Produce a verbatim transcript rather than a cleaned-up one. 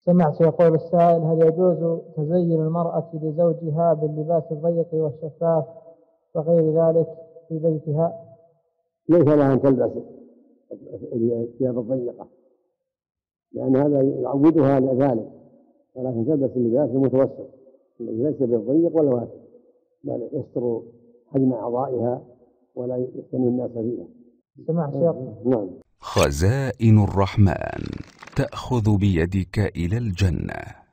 سمعت يقول السائل: هل يجوز تزين المرأة لزوجها باللباس الضيق والشفاف وغير ذلك في بيتها؟ ليس لها أن تلبس الثياب الضيقة، لأن هذا يعودها على ذلك، ولكن تلبس اللباس المتوسط الذي ليس بالضيق ولا واسع، بل يستر حجم أعضائها ولا يفتن الناس فيها. سمعت شيخ. نعم. خزائن الرحمن تأخذ بيدك إلى الجنة.